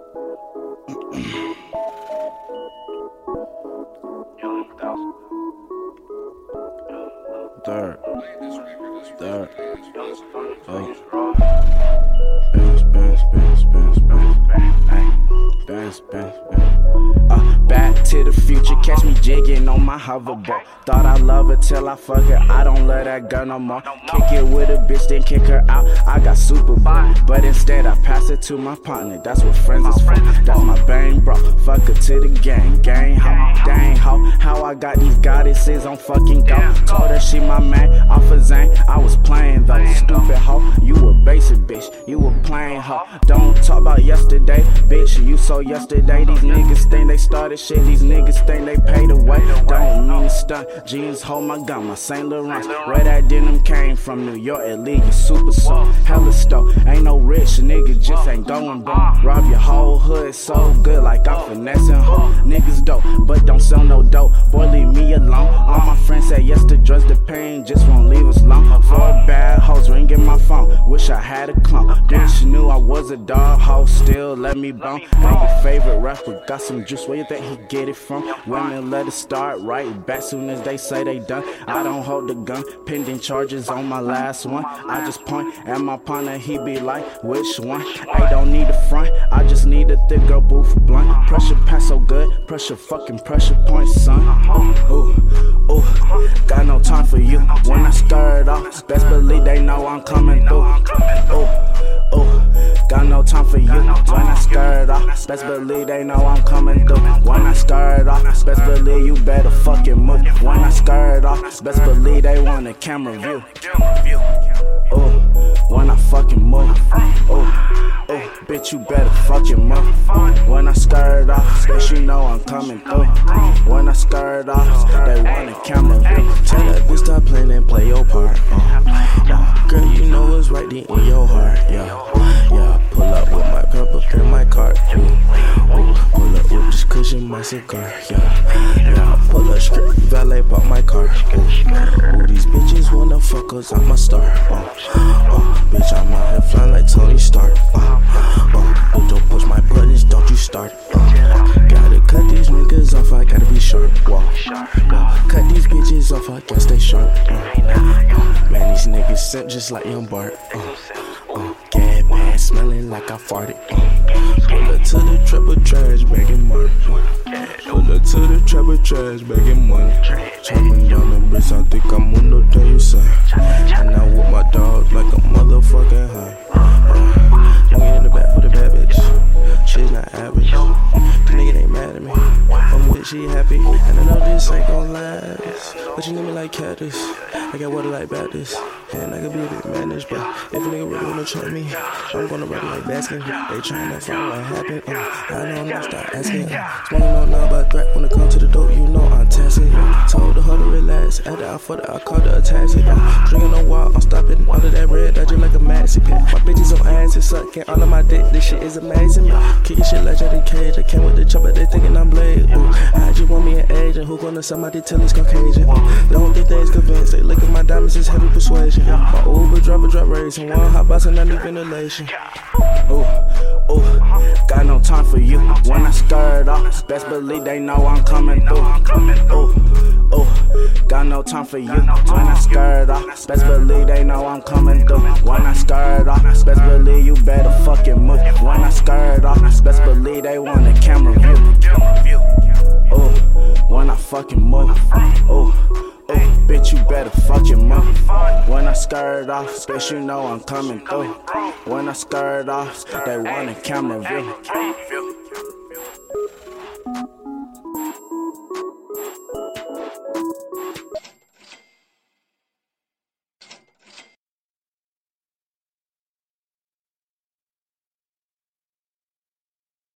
Third. Back to the future, catch me jigging on my hoverboard. Thought I love her till I fuck her, I don't love that girl no more. Kick it with a bitch, then kick her out, I got super vibe. But instead I pass it to my partner, that's what friends is for. That's my bang bro, fuck her to the gang ho. Dang ho, how I got these goddesses on fucking go. Told her she my man, off of Zane, I was playing though. Stupid ho, you a basic bitch, you a plain ho. Don't talk about yesterday, bitch, you so yesterday. These niggas think they started shit, these niggas think they paid away. Don't mean to stunt, jeans hold my gun, my St. Laurent. Where that denim came from, New York, it leave you super soft. Hella stoked, ain't no rich nigga, just ain't going broke. Rob your whole hood so good, like I'm finessing ho. Niggas dope, but don't sell no dope, boy leave me alone. All my friends say yes to drugs, the pain just won't leave us alone. For bad hoes ringing my phone, wish I had a clone. Bitch knew I was a dog, hoe still let me bone. Ain't your favorite rapper, got some juice, where you think he get it from? Women let it start right back soon as they say they done. I don't hold the gun, pending charges on my last one. I just point at my partner, he be like, which one? I don't need a front, I just need a thick girl booth blunt. Pressure pass so good, pressure fucking pressure point, son. Ooh, ooh, got no time for you. When I stir it off, best believe they know I'm coming through. Ooh, ooh, got no time for you. When I stir it off, best believe they know I'm coming through. When I stir it off, best believe you better fucking move. When I stir it off, best believe they want a camera view. Ooh, when I fucking move. Ooh, ooh, bitch, you better fucking move. When I stir it off, bitch, you know I'm coming through. When I stir it off, they want a camera view. Tell that bitch stop playing and play your part. Girl, you know what's right there in your heart. Yeah, pull up with my purple in my cart. Pull up with this cushion, my cigar. Yeah, pull up script, valet bought my car. Ooh, these bitches wanna fuck us, I'm a star. Bitch, I'm out here flying like Tony Stark. But don't push my buttons, don't you start. Gotta cut these niggas off, I gotta be sharp. Cut these bitches off, I gotta stay sharp. Man, these niggas sent just like Young Bart. Gas man, smelling like I farted. Pull up to the triple trash, bagging money. Pull up to the triple trash, bagging money. Chopping down the bricks, I think I'm on the day you say. And I with my dogs like a motherfucking high. Swing in the back for the bad bitch. She's not average. The nigga ain't mad at me. I'm with she happy. And I know this ain't gon' last. But you need me like cactus. I got water like Baptist. And I can be a bit managed. But if a nigga really wanna try me, I'm gonna rap like basket. They tryna find what happened. I know I'm not start asking. Smoking on none but threat. When it comes to the dope, you know I'm testing. Told her to relax. After I fought her, I called her a taxi. Drinking on wild, I'm stopping under that red. I just like a maxi pit. My bitches on ass and sucking all of my dick. This shit is amazing. Kicking shit like Johnny Cage. I came with the chopper, they thinking I'm Blade. I just want me an agent who gonna somebody tell he's Caucasian. They don't think they's convinced. They look at my diamonds as heavy persuasion. My Uber driver drop racing. One hot box and I need ventilation. Ooh, ooh, got no time for you. When I stir it off, best believe they know I'm coming through. Ooh, ooh, got no time for you. When I stir it off, best believe they know I'm coming through. When I stir it off, best believe you better fucking move. When I stir it off, best believe they want a camera view. Ooh, when I fucking move. Ooh, ooh, bitch, you better fucking move. When I skirt off, bitch, you know I'm coming through. When I skirt off, they want a camera view.